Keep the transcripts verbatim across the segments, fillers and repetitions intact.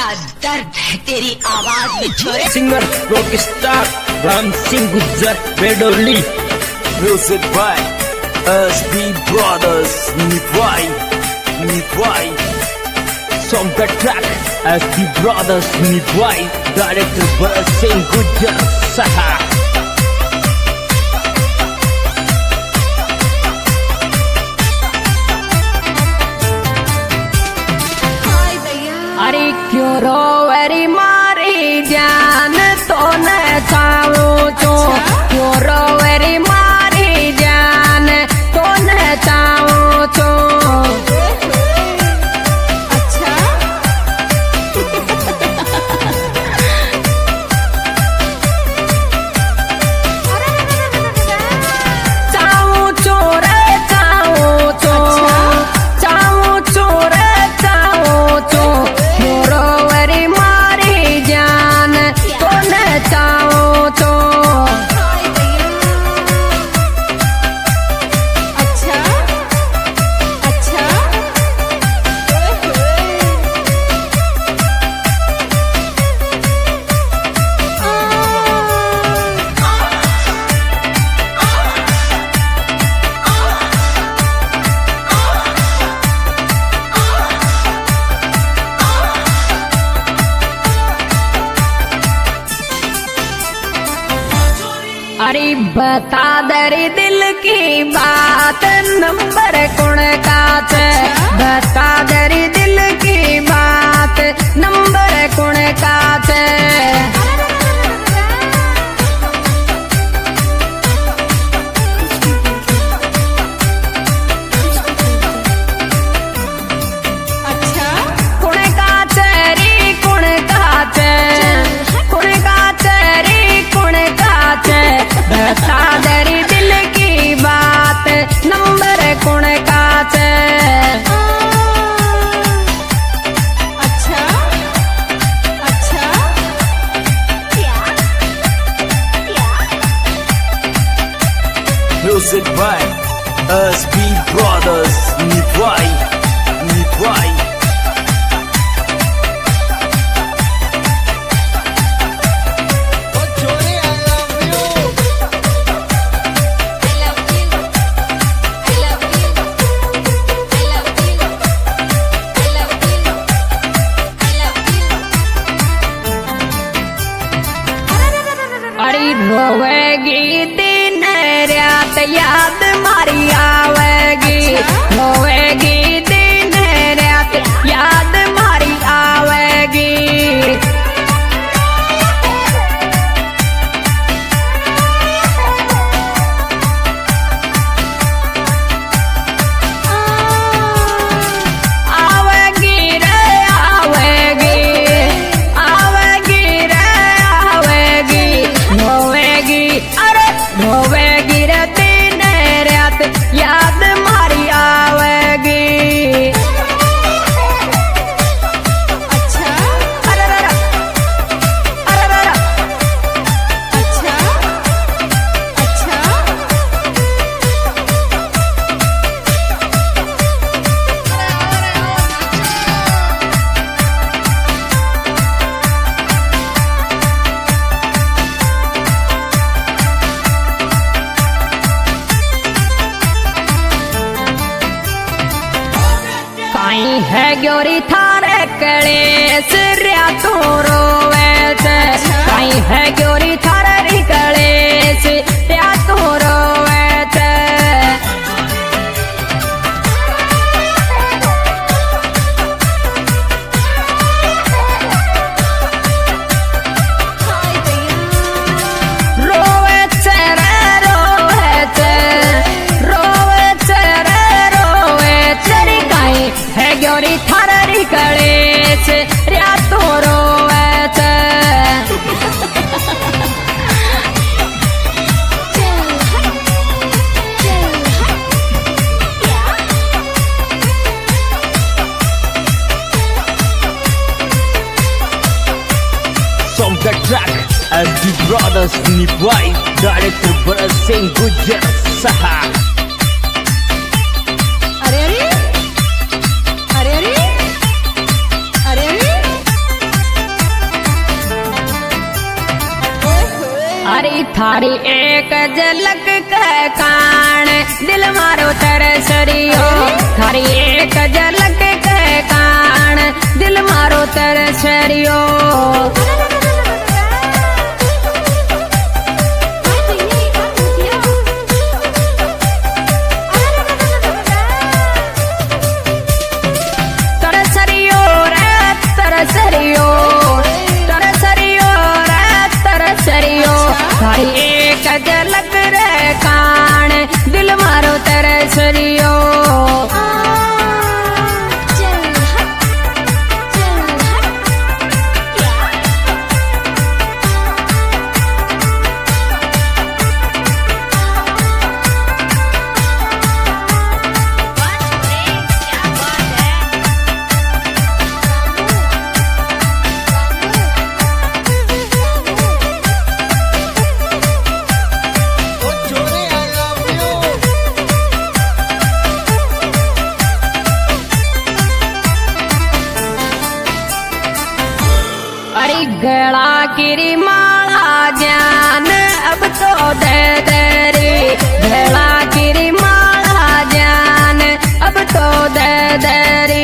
क्या दर्द है तेरी आवाज में छोरे। Singer rock star Ram Singh Gujjar Bedoli. Music by S B brothers निभाई निभाई। सॉन्ग का ट्रैक एस बी ब्रदर्स निभाई। डायरेक्टर भरत सिंह गुज्जर साहब। अरे क्यों रोवरी मारी जान तो न चाहूं तो क्यों रोवरी मारी जान तो न चाहूं तो। अच्छा चाहूं चोर चाहूं चो चाहूं चोर चाहूं चो रोवरी मारी जान तो न चाहूं तो। अच्छा अच्छा अरे बता दरी दिल की बात नंबर कौन का थे। बता दरी दिल की बात नंबर कौन का थे। अच्छा कौन का चेरी कौन का चे कौन का चेरी कौन का चे। बता दरी दिल की बात नंबर कौन का चे। अच्छा अच्छा music by S B brothers निभाई निभाई। अरे रोवेगी दिन रात याद मारी आवेगी। रोवेगी दिन रात याद मारी आवेगी। आवेगी रे आवेगी आवेगी रे आवेगी। रोवेगी अरे रोवेगी रे दिन रात याद मारी आवेगी। अच्छा अरे अरे अरे अरे अच्छा अच्छा काई है ग्योरी थारे कलेस रिया तो रोवे थे। काई है ग्योरी थारे कलेस रिया तो रोवे थे। रोवे थे रे रोवे थे रोवे थे रे रोवे तेरी काई है ग्योरी थारी कलेस रिया तो रोवे थे। Song का ट्रैक एस बी ब्रदर्स निभाई। डायरेक्टर भरत सिंह गुज्जर साहब। अरे अरे अरे अरे अरे अरे थारी एक झलक के कान दिल मारो तरसरियो थारी एक झलक के कान दिल मारो तरसरियो तरसरियो रे तरसरियो तरसरियो रे तरसरियो थारी एक झलक रे कान दिल मारो तरसरियो अरे गला गिरी माला जान अब तो दे दे रे गला गिरी माला जान अब तो दे दे रे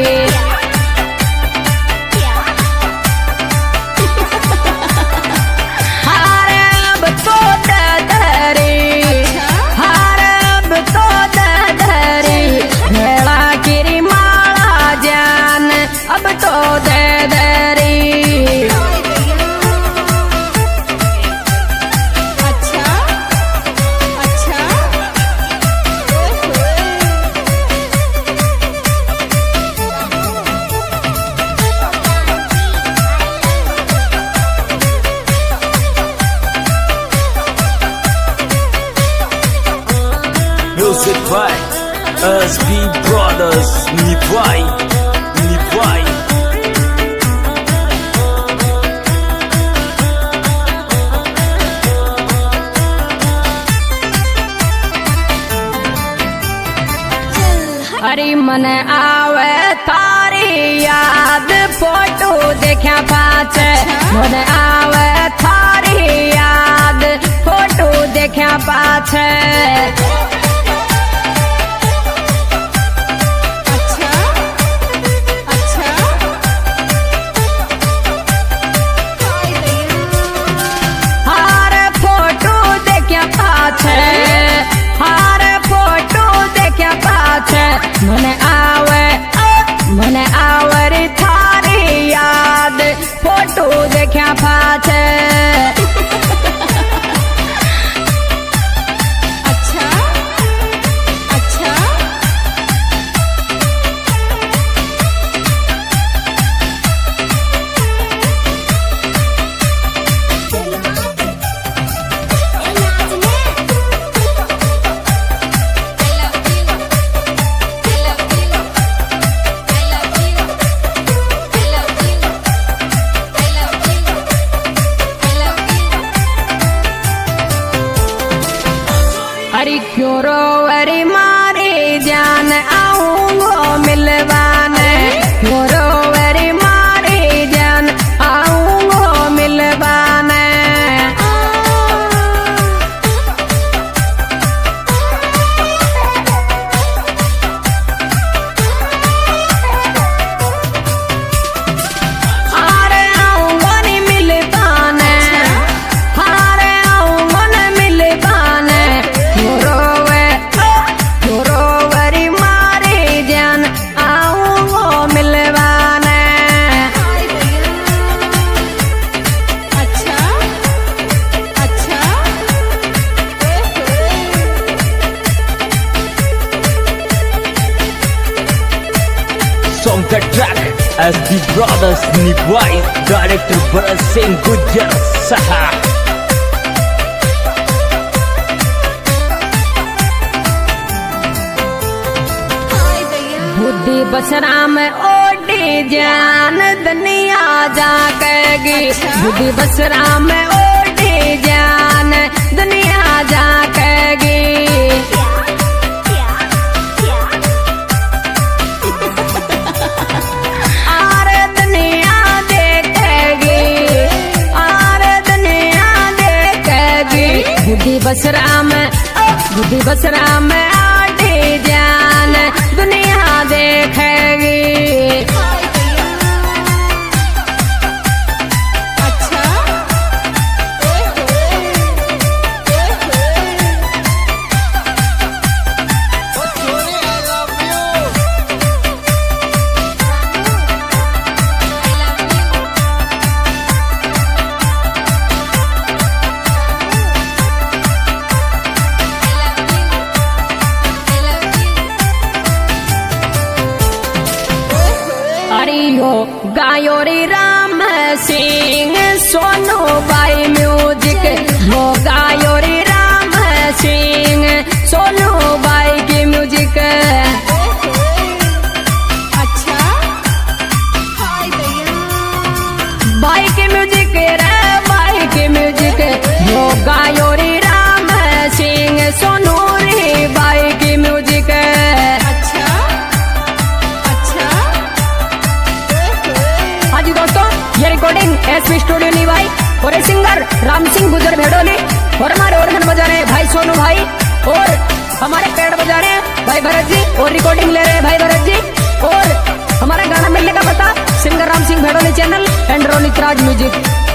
हार अब तो दे दे रे हार अब तो दे दे रे गला गिरी माला जान अब तो दे दे रे Music by S B Brothers. Nipwai, Nipwai. अरे मन आवे थारी याद फोटो देखा पाछे मन आवे थारी याद फोटो देखा पाछे हार फोटो देखा पाछे हार फोटो देखा पाछे मन आवे मन आवर थारी याद फोटो देखा पाछे अच्छा अच्छा अरे क्यों रोवरी मारी जान आऊंगो मिलवाने क्यों रोवरी मारी जान आऊंगो मिलवाने हारे आऊंगो नहीं मिलवाने हारे आऊंगो नहीं मिलवाने क्यों रोवे क्यों रोवरी मारी जान आऊंगो मिलवाने अच्छा अच्छा Song the track S B Brothers. Nipwai. Director Bharat Singh Gujjar. Saha. बुद्धि बसरा में ओडी जान दुनिया जाकेगी बुद्धि बसरा में ओडी जान दुनिया जाकेगी आरे दुनिया देखेगी आरे दुनिया देखेगी बसरा में बुद्धि बसरा में आटी जान दुनिया देखेगी। हरियो गायोरी राम सिंह सोनू बाई म्यूजिक वो गायोरी राम सिंह सोनू बाई की म्यूजिक। अच्छा बाई की म्यूजिक रे बाई की म्यूजिक वो गायोरी राम सिंह सोनू रे बाई की म्यूजिक। ये रिकॉर्डिंग एसपी स्टूडियो निभाई और सिंगर राम सिंह गुजर भेड़ोली और हमारे ऑर्गन बजा रहे भाई सोनू भाई और हमारे पैड बजा रहे भाई भरत जी और रिकॉर्डिंग ले रहे भाई भरत जी। और हमारा गाना मिलने का पता singer Ram Singh Bhedoli channel and Ronit Raj music.